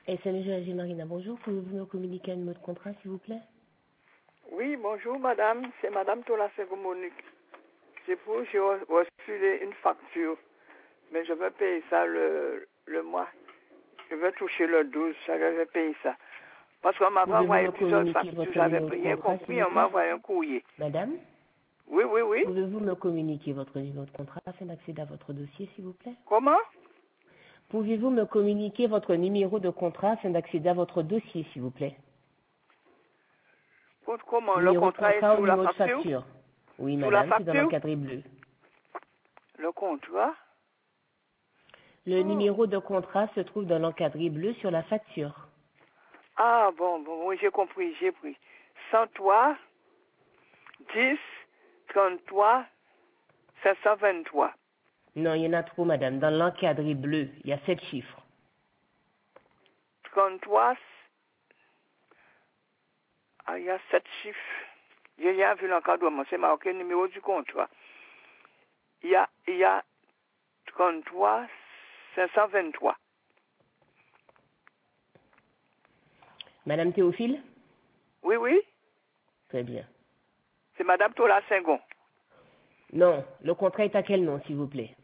SNG Marina, bonjour. Pouvez-vous me communiquer un numéro de contrat, s'il vous plaît? Oui, bonjour madame, c'est madame Tola Monique. J'ai reçu une facture, mais je vais payer ça le mois. Je vais toucher le 12, je vais payer ça. Parce qu'on m'avait Pouvez-vous envoyé me plusieurs communiquer factures, votre j'avais numéro de rien contrat, s'il compris, vous on m'a plaît? envoyé un courrier. Madame, Oui, oui, oui. pouvez-vous me communiquer votre numéro de contrat afin d'accéder à votre dossier, s'il vous plaît? Comment? Pouvez-vous me communiquer votre numéro de contrat afin d'accéder à votre dossier, s'il vous plaît? Comment? Le Numéro de contrat est contrat ou sous la numéro de facture? facture? Oui, Sous la madame, c'est dans facture? l'encadré bleu. Le contrat? Le Oh. numéro de contrat se trouve dans l'encadré bleu sur la facture. Ah bon, oui, j'ai compris, j'ai pris. 103, 10, 33, 723. Non, il y en a trop, madame. Dans l'encadré bleu, il y a 7 chiffres. 33, il y a 7 chiffres. J'ai rien vu l'encadrement, c'est marqué le numéro du contrat. Il y a 33, 523. Madame Théophile? Oui, oui, Très bien. c'est madame Tola Sengon. Non, le contrat est à quel nom, s'il vous plaît?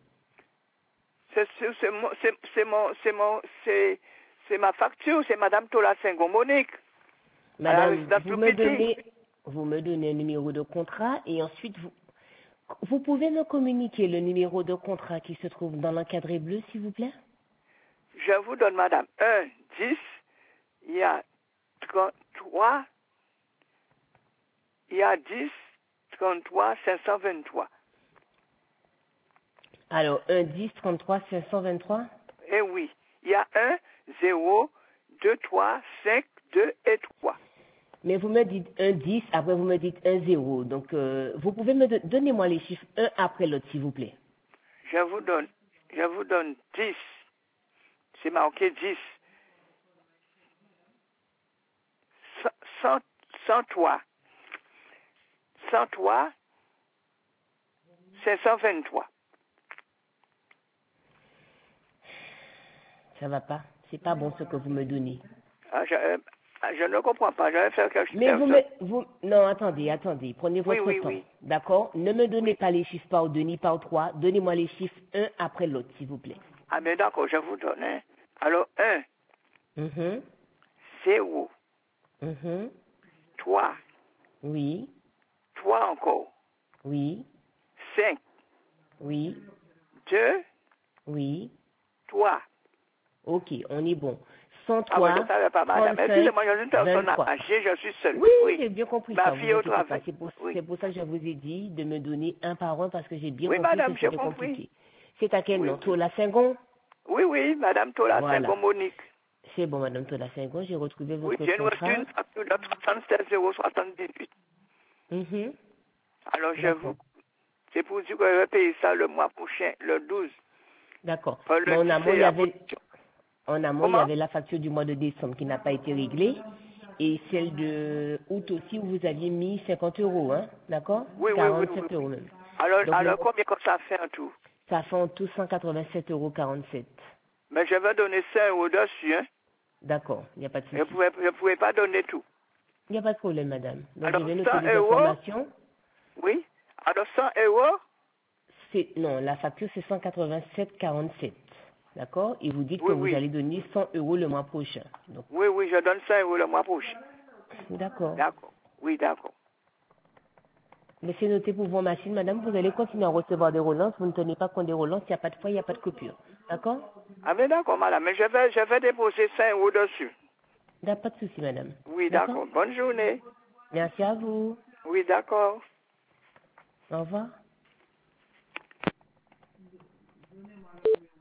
C'est ma facture, c'est madame Tola Sengon Monique. À la Madame, résidence Loupiti. vous me donnez un numéro de contrat et ensuite vous pouvez me communiquer le numéro de contrat qui se trouve dans l'encadré bleu, s'il vous plaît? Je vous donne madame 1, 10, il y a 33, il y a 10, 33, 523. Alors, 1 10 33 523? Eh oui, il y a 1, 0, 2, 3, 5, 2 et 3. Mais vous me dites 1 10, après vous me dites 1 0. Donc, vous pouvez donnez-moi les chiffres un après l'autre, s'il vous plaît. Je vous donne 10. C'est marqué 10. 103. 103, 523. Ça va pas. C'est pas bon ce que vous me donnez. Je ne comprends pas. Je vais faire quelque chose. Mais non, attendez. Prenez Oui, votre oui, temps. oui. D'accord? Ne me donnez Oui. pas les chiffres par deux ni par trois. Donnez-moi les chiffres un après l'autre, s'il vous plaît. Ah, mais d'accord, je vous donne. Hein. Alors, 1, Mhm. 0, Mhm. 3, Oui. 3 encore, Oui. 5, Oui. 2, Oui. 3. Ok, on est bon. Ah oui, 103, je ne savais pas, madame. 35, Excusez-moi, je suis une personne 23. âgée, je suis seule. Oui, Oui. j'ai bien compris Ma ça, fille vous au inquiétez pas. travail. C'est Oui. pour ça que je vous ai dit de me donner un par un parce que j'ai bien Oui, compris que madame, j'ai c'était compris. compliqué. C'est à quel Oui, nom? oui. Tola Sengon? Oui, oui, madame Tola Voilà. Sengon Monique. C'est bon, madame Tola Sengon, j'ai retrouvé Oui, votre j'ai reçu contrat. une facture de 76,78 €. Mhm. Alors, D'accord. c'est pour dire que je vais payer ça le mois prochain, le 12. D'accord. Le Mais 10, c'est la position. en amont, il y Comment? avait la facture du mois de décembre qui n'a pas été réglée. Et celle de août aussi, où vous aviez mis 50 euros, hein? D'accord? Oui, oui, oui, oui, 47 oui. euros même. Donc, Alors combien que ça fait en tout? ça fait en tout 187,47 euros. Mais je vais donner 5 € dessus, hein. D'accord, il n'y a pas de Je souci. ne pouvais pas donner tout. Il n'y a pas de problème, madame. Donc, je Alors, vais noter 100 les €, informations. oui. Alors, 100 €, Non, la facture, c'est 187,47. D'accord? Et vous dites que oui, vous oui. allez donner 100 euros le mois prochain. Donc, Oui, oui, je donne 5 € le mois prochain. d'accord. D'accord. Oui, d'accord. Mais c'est noté pour vos machines, madame. Vous allez continuer à recevoir des relances. Vous ne tenez pas compte des relances. Il n'y a pas de frais, il n'y a pas de coupure. D'accord? Ah, mais d'accord, madame. Mais je vais déposer 5 € dessus. Il n'y a pas de souci, madame. Oui, D'accord? d'accord. Bonne journée. Merci à vous. Oui, d'accord. Au revoir.